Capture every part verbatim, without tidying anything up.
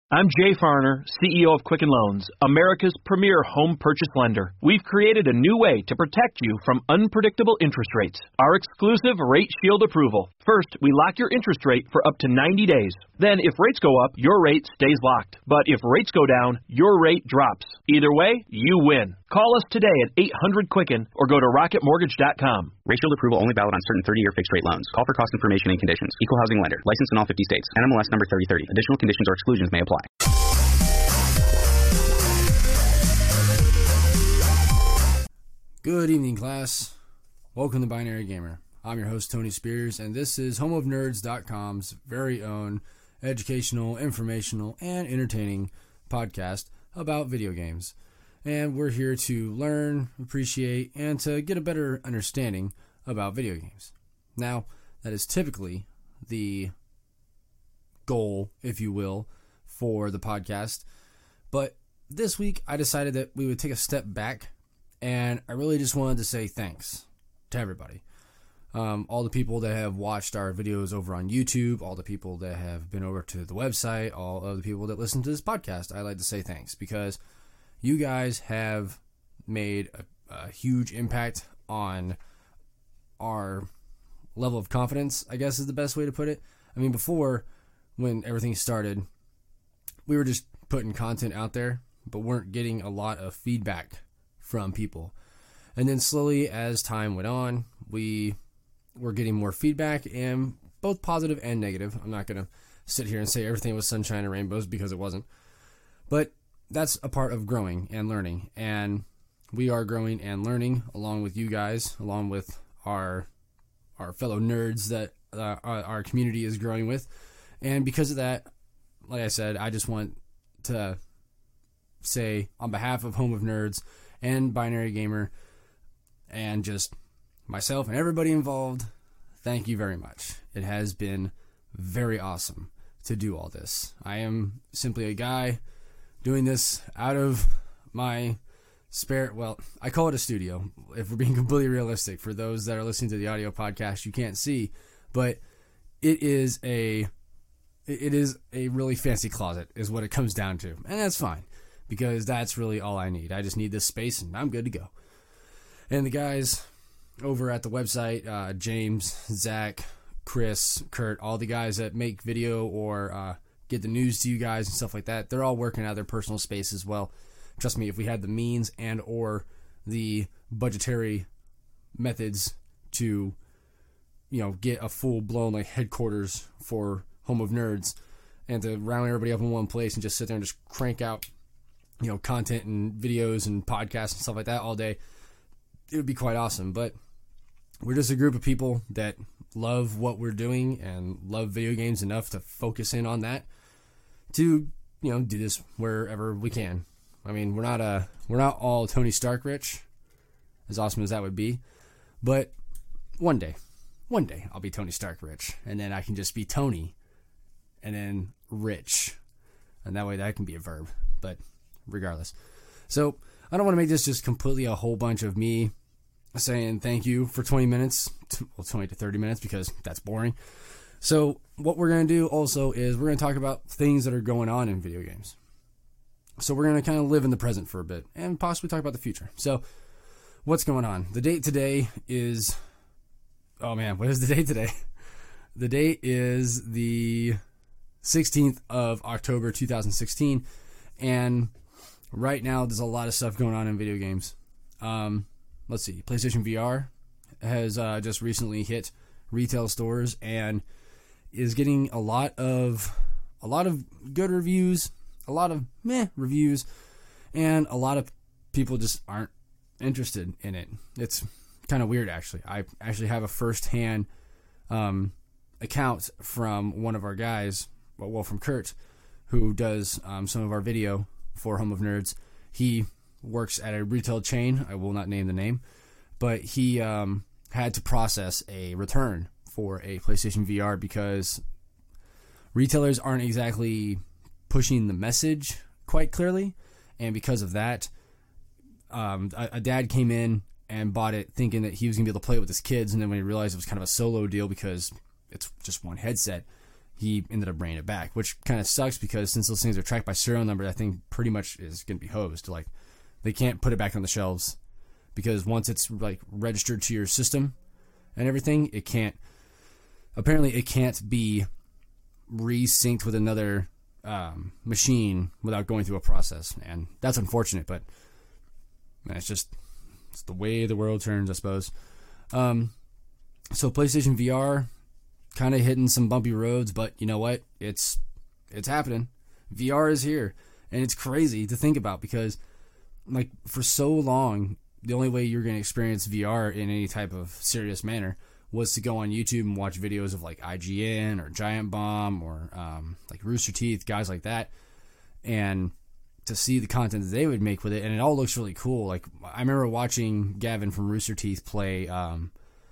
I'm Jay Farner, C E O of Quicken Loans, America's premier home purchase lender. We've created a new way to protect you from unpredictable interest rates. Our exclusive Rate Shield approval. First, we lock your interest rate for up to ninety days. Then, if rates go up, your rate stays locked. But if rates go down, your rate drops. Either way, you win. Call us today at eight hundred Quicken or go to rocket mortgage dot com. Rate Shield approval only valid on certain thirty-year fixed-rate loans. Call for cost information and conditions. Equal housing lender. Licensed in all fifty states. N M L S number thirty thirty. Additional conditions or exclusions may apply. Good evening, class. Welcome to Binary Gamer. I'm your host, Tony Spears, and this is home of nerds dot com's very own educational, informational, and entertaining podcast about video games. And we're here to learn, appreciate, and to get a better understanding about video games. Now, that is typically the goal, if you will, for the podcast. But this week, I decided that we would take a step back, and I really just wanted to say thanks to everybody. Um, all the people that have watched our videos over on YouTube, all the people that have been over to the website, all of the people that listen to this podcast, I'd like to say thanks, because you guys have made a, a huge impact on our level of confidence, I guess is the best way to put it. I mean, before, when everything started, we were just putting content out there, but weren't getting a lot of feedback from people. And then slowly, as time went on, we were getting more feedback, and both positive and negative. I'm not going to sit here and say everything was sunshine and rainbows, because it wasn't. But that's a part of growing and learning, and we are growing and learning along with you guys, along with our our fellow nerds that uh, our, our community is growing with. And because of that, like I said, I just want to say on behalf of Home of Nerds and Binary Gamer and just myself and everybody involved, thank you very much. It has been very awesome to do all this. I am simply a guy doing this out of my spare, well, I call it a studio, if we're being completely realistic. For those that are listening to the audio podcast, you can't see, but it is a it is a really fancy closet is what it comes down to. And that's fine, because that's really all I need. I just need this space and I'm good to go. And the guys over at the website, uh, James, Zach, Chris, Kurt, all the guys that make video or uh, get the news to you guys and stuff like that, they're all working out of their personal space as well. Trust me, if we had the means and or the budgetary methods to, you know, get a full-blown like headquarters for Home of Nerds and to round everybody up in one place and just sit there and just crank out, you know, content and videos and podcasts and stuff like that all day, it would be quite awesome. But we're just a group of people that love what we're doing and love video games enough to focus in on that to, you know, do this wherever we can. I mean, we're not a we're not all Tony Stark rich, as awesome as that would be, but one day, one day I'll be Tony Stark rich, and then I can just be Tony, and then rich, and that way that can be a verb. But regardless, so I don't want to make this just completely a whole bunch of me saying thank you for twenty minutes, well, twenty to thirty minutes, because that's boring. So what we're going to do also is we're going to talk about things that are going on in video games. So we're going to kind of live in the present for a bit and possibly talk about the future. So what's going on? The date today is, oh man, what is the date today? The date is the sixteenth of October, two thousand sixteen. And right now there's a lot of stuff going on in video games. Um, let's see. PlayStation V R has uh, just recently hit retail stores and is getting a lot of a lot of good reviews, a lot of meh reviews, and a lot of people just aren't interested in it. It's kind of weird, actually. I actually have a first-hand um, account from one of our guys, well, from Kurt, who does um, some of our video for Home of Nerds. He works at a retail chain. I will not name the name, but he um, had to process a return for a PlayStation V R because retailers aren't exactly pushing the message quite clearly, and because of that, um, a, a dad came in and bought it thinking that he was going to be able to play it with his kids, and then when he realized it was kind of a solo deal because it's just one headset, he ended up bringing it back, which kind of sucks because since those things are tracked by serial number, that thing pretty much is going to be hosed. Like, they can't put it back on the shelves because once it's like registered to your system and everything, it can't, apparently it can't be resynced with another um, machine without going through a process. And that's unfortunate, but man, it's just, it's the way the world turns, I suppose. Um, so PlayStation V R, kind of hitting some bumpy roads, but you know what? It's it's happening. V R is here, and it's crazy to think about because, like, for so long, the only way you're going to experience V R in any type of serious manner was to go on YouTube and watch videos of like I G N or Giant Bomb or um, like Rooster Teeth, guys like that, and to see the content that they would make with it, and it all looks really cool. Like, I remember watching Gavin from Rooster Teeth play um,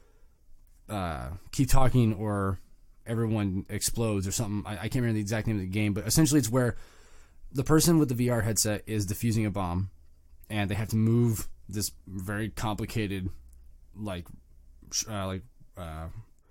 uh, Keep Talking or Everyone Explodes or something. I, I can't remember the exact name of the game, but essentially it's where the person with the V R headset is defusing a bomb, and they have to move this very complicated, like, uh, like uh,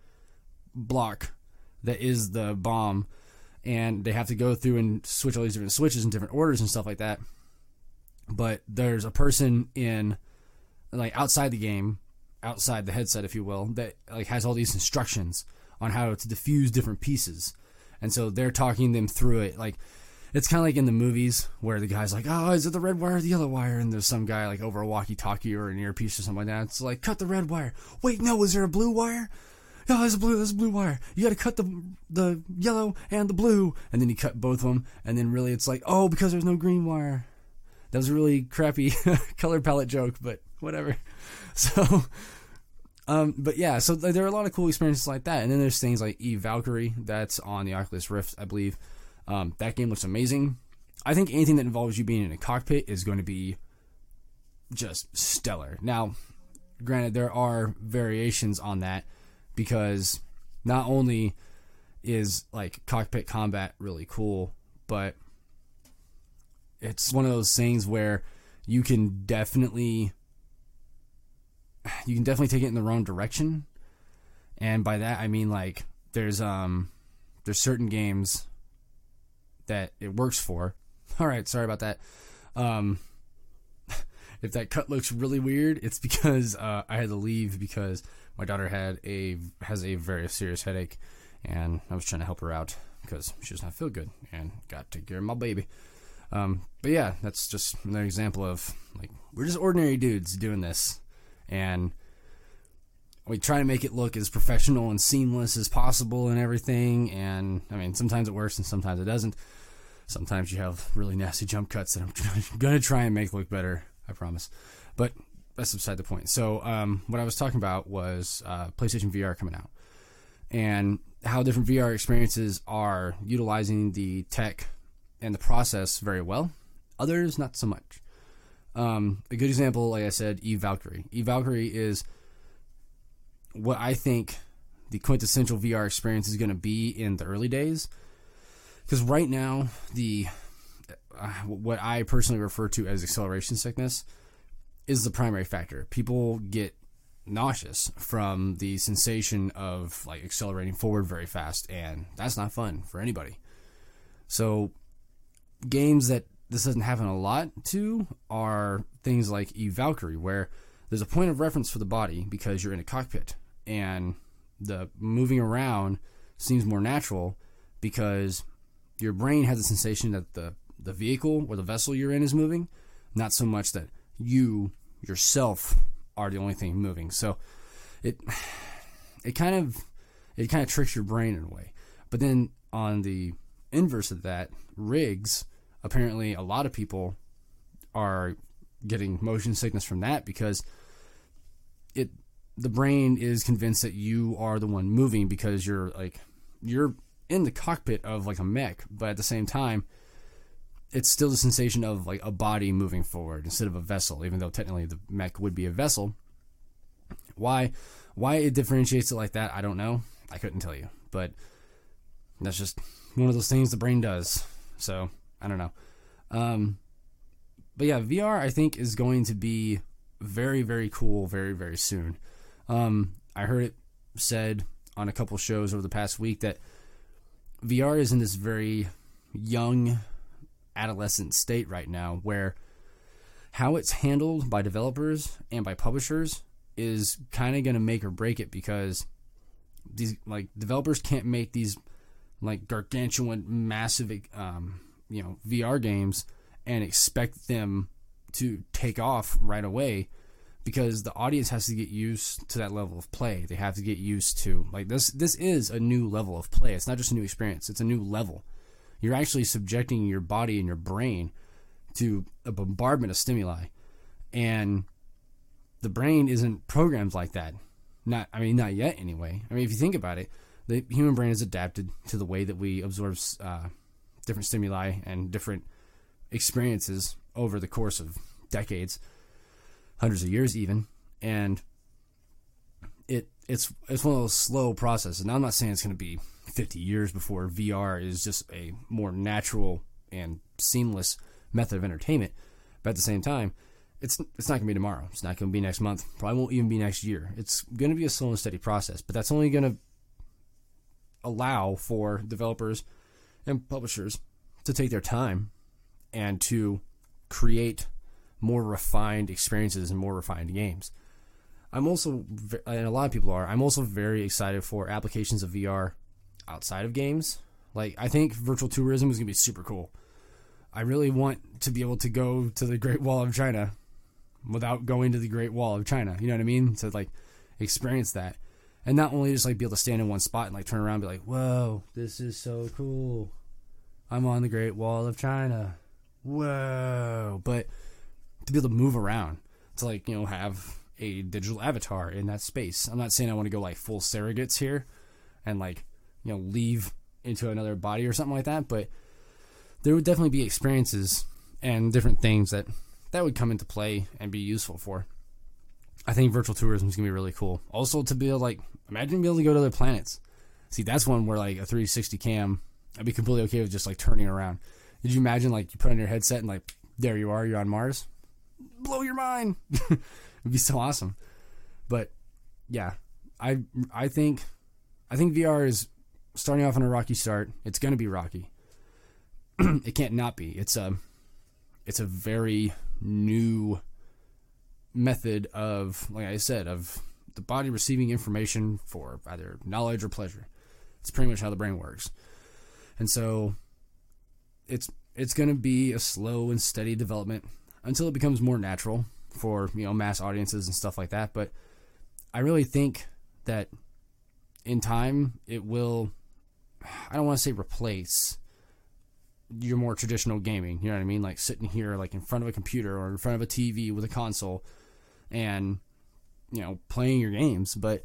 block that is the bomb, and they have to go through and switch all these different switches in different orders and stuff like that. But there's a person in, like, outside the game, outside the headset, if you will, that like has all these instructions on how to defuse different pieces. And so they're talking them through it. Like, it's kind of like in the movies where the guy's like, oh, is it the red wire or the yellow wire? And there's some guy like over a walkie-talkie or an earpiece or something like that. It's like, cut the red wire. Wait, no, is there a blue wire? No, there's a blue, there's a blue wire. You got to cut the the yellow and the blue. And then you cut both of them. And then really it's like, oh, because there's no green wire. That was a really crappy color palette joke, but whatever. So, um, but yeah, so there are a lot of cool experiences like that. And then there's things like Eve Valkyrie, that's on the Oculus Rift, I believe. Um, that game looks amazing. I think anything that involves you being in a cockpit is going to be just stellar. Now, granted, there are variations on that because not only is like cockpit combat really cool, but it's one of those things where you can definitely you can definitely take it in the wrong direction. And by that I mean, like, there's um there's certain games that it works for. All right, sorry about that. Um if that cut looks really weird, it's because uh, I had to leave because my daughter had a has a very serious headache, and I was trying to help her out because she does not feel good and got to take care of my baby. Um, but yeah, that's just another example of, like, we're just ordinary dudes doing this, and we try to make it look as professional and seamless as possible and everything. And I mean, sometimes it works and sometimes it doesn't. Sometimes you have really nasty jump cuts that I'm going to try and make look better, I promise. But that's beside the point. So um, what I was talking about was uh, PlayStation V R coming out and how different V R experiences are utilizing the tech and the process very well. Others, not so much. Um, a good example, like I said, Eve Valkyrie. Eve Valkyrie is what I think the quintessential V R experience is going to be in the early days. Because right now, the uh, what I personally refer to as acceleration sickness is the primary factor. People get nauseous from the sensation of, like, accelerating forward very fast, and that's not fun for anybody. So games that this doesn't happen a lot to are things like Eve Valkyrie, where there's a point of reference for the body because you're in a cockpit, and the moving around seems more natural because your brain has the sensation that the, the vehicle or the vessel you're in is moving, not so much that you yourself are the only thing moving. So it it kind of it kind of tricks your brain in a way. But then on the inverse of that, rigs, apparently a lot of people are getting motion sickness from that because it the brain is convinced that you are the one moving because you're like you're in the cockpit of like a mech, but at the same time it's still the sensation of like a body moving forward instead of a vessel, even though technically the mech would be a vessel. Why why it differentiates it like that, I don't know. I couldn't tell you, but that's just one of those things the brain does. So I don't know. Um, but yeah, V R I think is going to be very, very cool very, very soon. Um, I heard it said on a couple shows over the past week that V R is in this very young adolescent state right now where how it's handled by developers and by publishers is kind of going to make or break it, because these like developers can't make these like gargantuan, massive, um, you know, V R games and expect them to take off right away, because the audience has to get used to that level of play. They have to get used to like this. This is a new level of play. It's not just a new experience. It's a new level. You're actually subjecting your body and your brain to a bombardment of stimuli, and the brain isn't programmed like that. Not, I mean, not yet anyway. I mean, if you think about it, the human brain is adapted to the way that we absorb uh, different stimuli and different experiences over the course of decades, hundreds of years even, and it it's it's one of those slow processes. And I'm not saying it's going to be fifty years before V R is just a more natural and seamless method of entertainment, but at the same time, it's it's not going to be tomorrow. It's not going to be next month. Probably won't even be next year. It's going to be a slow and steady process, but that's only going to allow for developers and publishers to take their time and to create more refined experiences and more refined games. I'm also, and a lot of people are, I'm also very excited for applications of V R outside of games. Like, I think virtual tourism is going to be super cool. I really want to be able to go to the Great Wall of China without going to the Great Wall of China. You know what I mean? To, like, experience that. And not only just, like, be able to stand in one spot and, like, turn around and be like, whoa, this is so cool. I'm on the Great Wall of China. Whoa. But to be able to move around, to, like, you know, have a digital avatar in that space. I'm not saying I want to go, like, full surrogates here and, like, you know, leave into another body or something like that, but there would definitely be experiences and different things that, that would come into play and be useful for. I think virtual tourism is going to be really cool. Also, to be able, like, imagine being able to go to other planets. See, that's one where, like, a three sixty cam, I'd be completely okay with just, like, turning around. Did you imagine, like, you put on your headset and, like, there you are, you're on Mars? Blow your mind. It'd be so awesome. But, yeah, I I think I think V R is starting off on a rocky start. It's going to be rocky. It can't not be. It's a, it's a very new method of, like I said, of the body receiving information for either knowledge or pleasure. It's pretty much how the brain works. And so it's it's going to be a slow and steady development until it becomes more natural for, you know, mass audiences and stuff like that. But I really think that in time it will, I don't want to say replace your more traditional gaming, you know what I mean? Like sitting here like in front of a computer or in front of a T V with a console and, you know, playing your games. But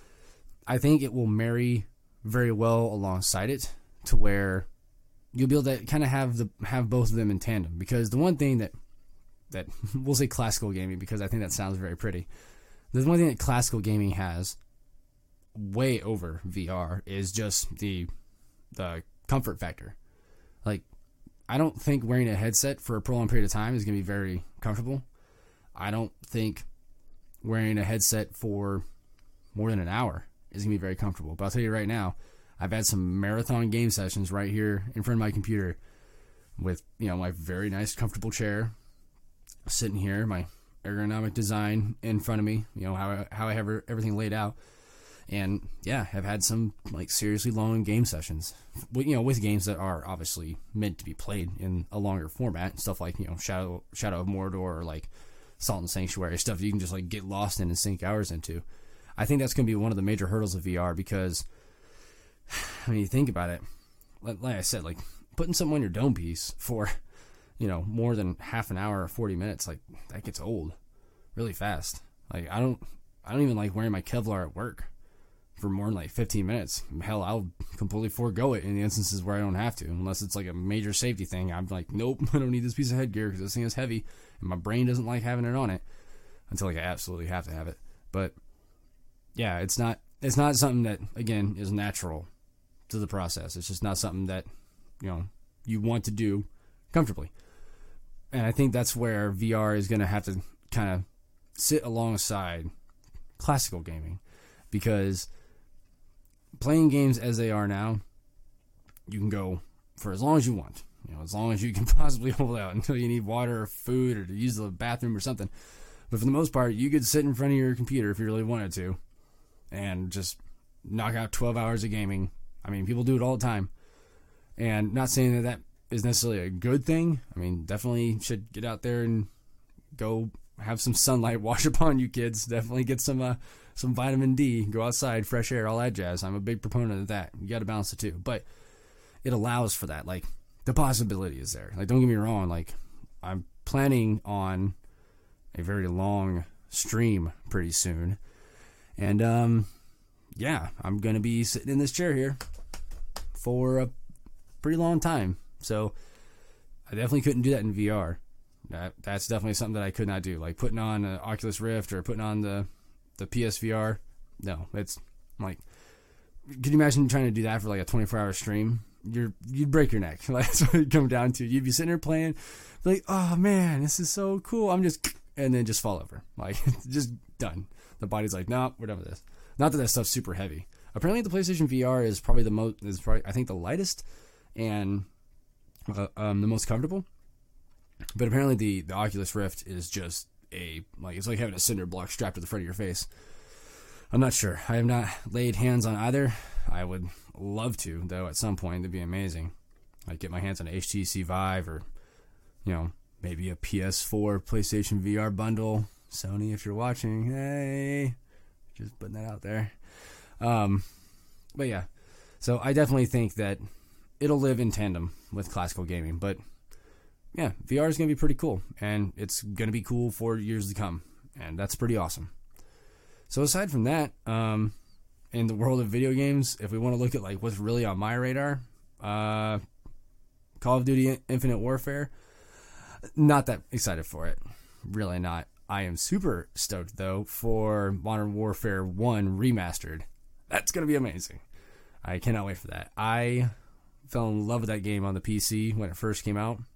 I think it will marry very well alongside it to where you'll be able to kind of have the have both of them in tandem. Because the one thing that, that we'll say classical gaming, because I think that sounds very pretty. The one thing that classical gaming has way over V R is just the the comfort factor. Like, I don't think wearing a headset for a prolonged period of time is going to be very comfortable. I don't think wearing a headset for more than an hour is going to be very comfortable. But I'll tell you right now, I've had some marathon game sessions right here in front of my computer with, you know, my very nice, comfortable chair, sitting here, my ergonomic design in front of me, you know, how I, how I have everything laid out. And yeah, I've had some like seriously long game sessions, you know, with games that are obviously meant to be played in a longer format, stuff like, you know, Shadow Shadow of Mordor or like Salt and Sanctuary, stuff you can just like get lost in and sink hours into. I think that's going to be one of the major hurdles of V R because when you think about it, like, like I said, like putting something on your dome piece for, you know, more than half an hour or forty minutes, like that gets old really fast. Like I don't, I don't even like wearing my Kevlar at work for more than like fifteen minutes. Hell, I'll completely forego it in the instances where I don't have to, unless it's like a major safety thing. I'm like, nope, I don't need this piece of headgear because this thing is heavy and my brain doesn't like having it on it until like I absolutely have to have it. But yeah, it's not, it's not something that, again, is natural to the process. It's just not something that, you know, you want to do comfortably. And I think that's where V R is going to have to kind of sit alongside classical gaming, because playing games as they are now, you can go for as long as you want. You know, as long as you can possibly hold out until you need water or food or to use the bathroom or something. But for the most part, you could sit in front of your computer if you really wanted to and just knock out twelve hours of gaming. I mean, people do it all the time. And not saying that that is necessarily a good thing. I mean, definitely should get out there and go have some sunlight wash upon you kids. Definitely get some uh, some vitamin D. Go outside, fresh air, all that jazz. I'm a big proponent of that. You got to balance the two. But it allows for that. Like, the possibility is there. Like, don't get me wrong. Like, I'm planning on a very long stream pretty soon. And, um, yeah, I'm going to be sitting in this chair here for a pretty long time. So I definitely couldn't do that in V R. That that's definitely something that I could not do. Like putting on an Oculus Rift or putting on the the P S V R. No, it's like, could you imagine trying to do that for like a twenty-four hour stream? You're you'd break your neck. Like, that's what it'd come down to. You'd be sitting there playing, like, oh man, this is so cool. I'm just, and then just fall over. Like, just done. The body's like, no, nope, we're done with this. Not that that stuff's super heavy. Apparently, the PlayStation V R is probably the most, is probably, I think, the lightest and uh, um, the most comfortable. But apparently, the, the Oculus Rift is just a, like, it's like having a cinder block strapped to the front of your face. I'm not sure. I have not laid hands on either. I would love to, though, at some point. It'd be amazing. I'd get my hands on an H T C Vive or, you know, maybe a P S four PlayStation V R bundle. Sony, if you're watching, hey, just putting that out there. Um, but yeah, so I definitely think that it'll live in tandem with classical gaming. But yeah, V R is going to be pretty cool, and it's going to be cool for years to come, and that's pretty awesome. So aside from that, um, in the world of video games, if we want to look at like what's really on my radar, uh, Call of Duty Infinite Warfare, not that excited for it. Really not. I am super stoked, though, for Modern Warfare one Remastered. That's going to be amazing. I cannot wait for that. I fell in love with that game on the P C when it first came out.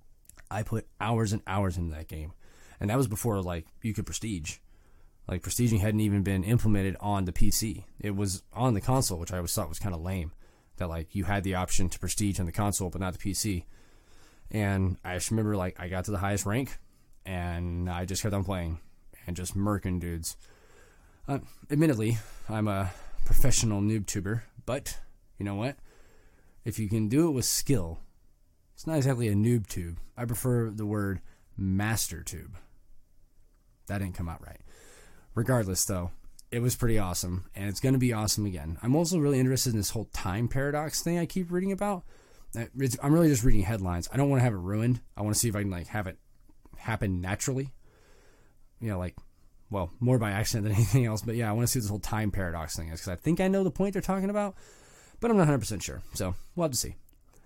I put hours and hours into that game. And that was before, like, you could prestige. Like, prestiging hadn't even been implemented on the P C. It was on the console, which I always thought was kind of lame. That, like, you had the option to prestige on the console, but not the P C. And I just remember, like, I got to the highest rank, and I just kept on playing and just murking dudes. Uh, admittedly, I'm a professional noob tuber, but you know what? If you can do it with skill, it's not exactly a noob tube. I prefer the word master tube. That didn't come out right. Regardless, though, it was pretty awesome, and it's going to be awesome again. I'm also really interested in this whole time paradox thing I keep reading about. It's, I'm really just reading headlines. I don't want to have it ruined. I want to see if I can like have it happen naturally. You know, like, well, more by accident than anything else. But yeah, I want to see what this whole time paradox thing is, because I think I know the point they're talking about, but I'm not one hundred percent sure. So we'll have to see.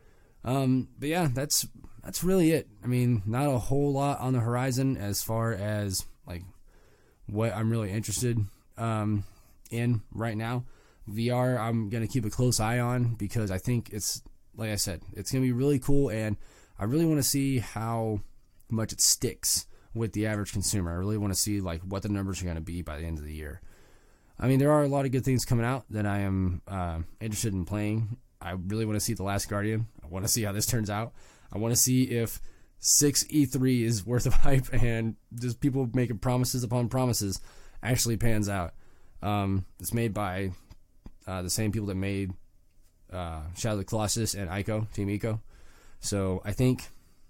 Um, but yeah, that's that's really it. I mean, not a whole lot on the horizon as far as like what I'm really interested um, in right now. V R, I'm going to keep a close eye on, because I think it's, like I said, it's going to be really cool, and I really want to see how much it sticks with the average consumer. I really want to see like what the numbers are going to be by the end of the year. I mean, there are a lot of good things coming out that I am uh, interested in playing. I really want to see The Last Guardian. I want to see how this turns out. I want to see if six E three is worth of hype and just people making promises upon promises actually pans out. Um, it's made by uh, the same people that made uh, Shadow of the Colossus and Ico, Team Ico. So I think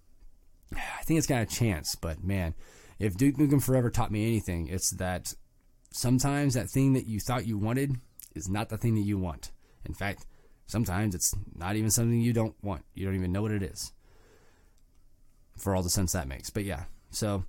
I think it's got a chance. But man, if Duke Nukem Forever taught me anything, it's that sometimes that thing that you thought you wanted is not the thing that you want. In fact, sometimes it's not even something you don't want. You don't even know what it is. For all the sense that makes. But yeah, so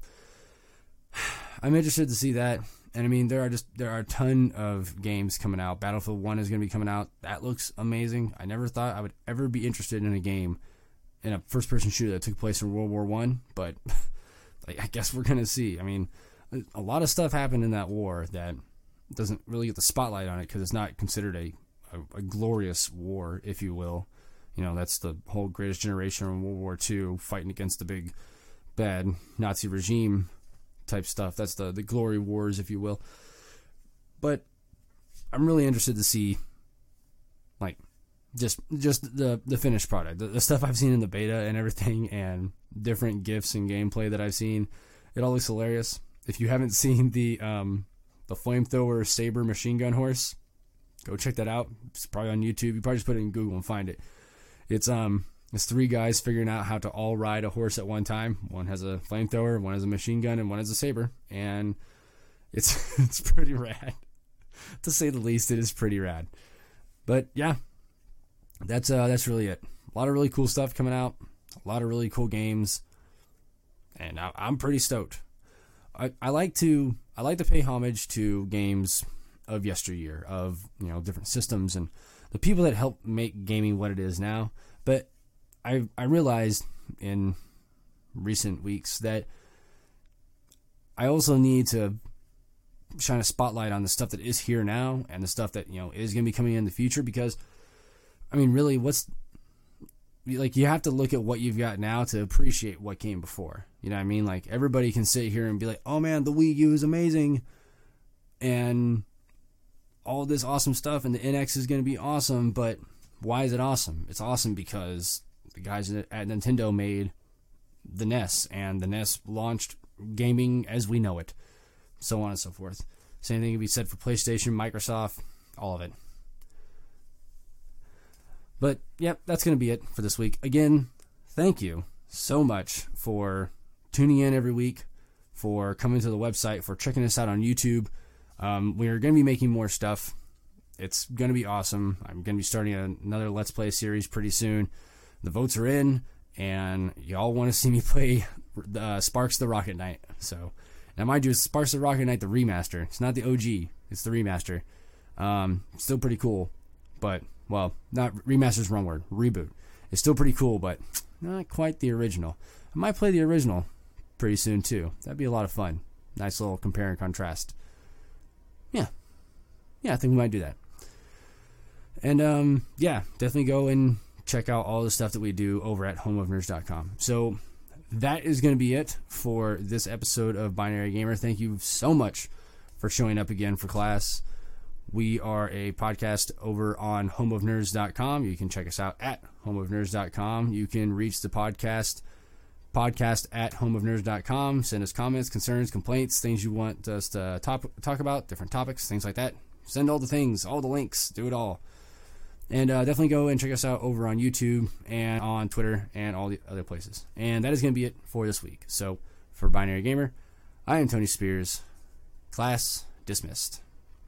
I'm interested to see that. And I mean, there are just there are a ton of games coming out. Battlefield one is going to be coming out. That looks amazing. I never thought I would ever be interested in a game, in a first-person shooter that took place in World War One, but like, I guess we're going to see. I mean, a lot of stuff happened in that war that doesn't really get the spotlight on it because it's not considered a, a, a glorious war, if you will. You know, that's the whole Greatest Generation in World War Two, fighting against the big, bad Nazi regime type stuff. That's the, the glory wars, if you will. But I'm really interested to see, like, just just the the finished product, the, the stuff I've seen in the beta and everything, and different GIFs and gameplay that I've seen, it all looks hilarious. If you haven't seen the um, the flamethrower saber machine gun horse, go check that out. It's probably on YouTube. You probably just put it in Google and find it. It's um it's three guys figuring out how to all ride a horse at one time. One has a flamethrower, one has a machine gun, and one has a saber, and it's it's pretty rad. To say the least, it is pretty rad. But yeah, that's uh that's really it. A lot of really cool stuff coming out. A lot of really cool games, and I, I'm pretty stoked. I, I like to I like to pay homage to games of yesteryear, of you know different systems and the people that helped make gaming what it is now. But I I realized in recent weeks that I also need to shine a spotlight on the stuff that is here now and the stuff that you know is going to be coming in the future, because I mean really what's like you have to look at what you've got now to appreciate what came before. You know what I mean? Like everybody can sit here and be like, oh man, the Wii U is amazing and all this awesome stuff, and the N X is going to be awesome, but why is it awesome? It's awesome because the guys at Nintendo made the N E S, and the N E S launched gaming as we know it, so on and so forth. Same thing can be said for PlayStation, Microsoft, all of it. But, yep, that's going to be it for this week. Again, thank you so much for tuning in every week, for coming to the website, for checking us out on YouTube. Um, we're going to be making more stuff. It's going to be awesome. I'm going to be starting another Let's Play series pretty soon. The votes are in, and y'all want to see me play uh, Sparks the Rocket Knight. So, now mind you, it's Sparks the Rocket Knight, the remaster. It's not the O G. It's the remaster. Um, still pretty cool, but, well, not remaster's wrong word. Reboot. It's still pretty cool, but not quite the original. I might play the original pretty soon, too. That'd be a lot of fun. Nice little compare and contrast. Yeah. Yeah, I think we might do that. And, um, yeah, definitely go and check out all the stuff that we do over at home of nerds dot com. So that is going to be it for this episode of Binary Gamer. Thank you so much for showing up again for class. We are a podcast over on home of nerds dot com. You can check us out at home of nerds dot com. You can reach the podcast podcast at home of nerds dot com. Send us comments, concerns, complaints, things you want us to talk, talk about, different topics, things like that. Send all the things, all the links, do it all. And uh, definitely go and check us out over on YouTube and on Twitter and all the other places. And that is going to be it for this week. So for Binary Gamer, I am Tony Spears. Class dismissed.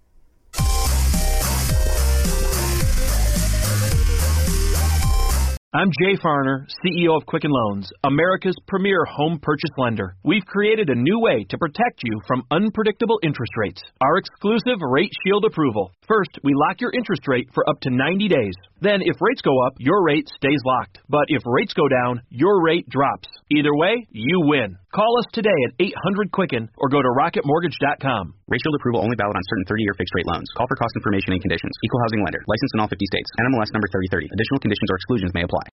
I'm Jay Farner, C E O of Quicken Loans, America's premier home purchase lender. We've created a new way to protect you from unpredictable interest rates. Our exclusive Rate Shield approval. First, we lock your interest rate for up to ninety days. Then, if rates go up, your rate stays locked. But if rates go down, your rate drops. Either way, you win. Call us today at eight hundred Quicken or go to rocket mortgage dot com. Rate Shield approval only valid on certain thirty-year fixed-rate loans. Call for cost information and conditions. Equal housing lender. Licensed in all fifty states. N M L S number thirty thirty. Additional conditions or exclusions may apply.